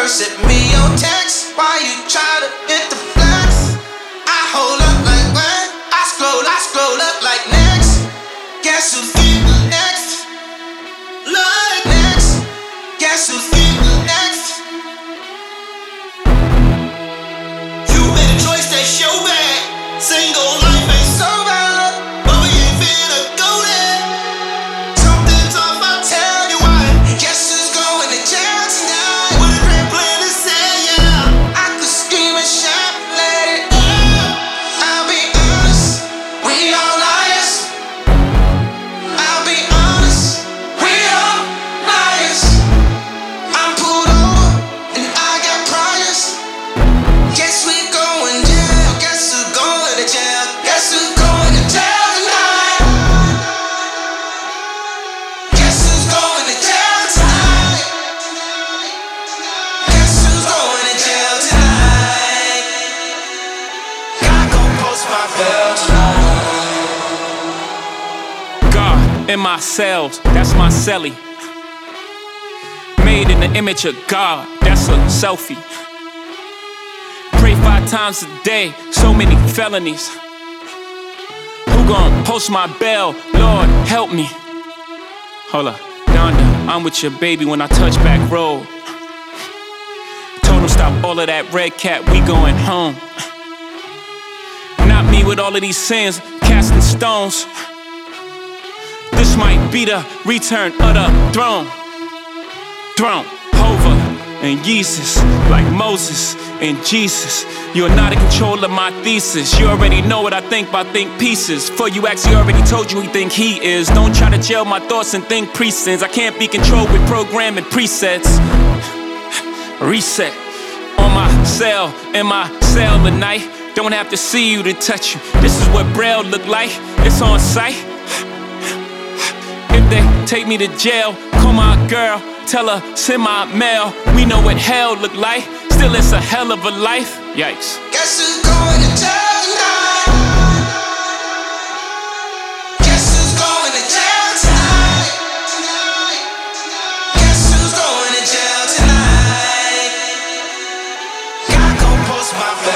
Send me your text. Why you try to hit the flex? I hold up like what? I scroll up like next. Guess who's getting next? Like next. Guess who's getting next? You made a choice that's your bad. Single life ain't so bad, but we ain't finna go there. Something's off, I'll tell you why. Guess who's going to jail tonight? With a grand plan to say, yeah. I could scream and shout, let it out. I'll be honest, we all liars. I'll be honest, we all liars. I'm pulled over and I got priors. Guess we going jail. Guess who's going to jail? Guess who's going to jail tonight? Guess who's going to jail tonight? Guess who's going to jail tonight? God gon' post my bail tonight. God in my cells, that's my celly. Made in the image of God, that's a selfie. Pray 5 times a day, so many felonies. Who gon' post my bail? Lord, help me. Hold up, Donda, I'm with your baby when I touch back road. Told him stop all of that red cat, we going home. Not me with all of these sins, casting stones. This might be the return of the throne. Over and Jesus, like Moses and Jesus. You're not in control of my thesis. You already know what I think by think pieces. For you actually already told you he think he is. Don't try to jail my thoughts and think presents. I can't be controlled with programming presets. Reset on my cell, in my cell tonight. Don't have to see you to touch you. This is what Braille look like. It's on sight. If they take me to jail, call my girl, tell her send my mail. We know what hell look like. Still it's a hell of a life. Yikes. Guess who's going to jail tonight? Guess who's going to jail tonight? Guess who's going to jail tonight? God gon' post my bail.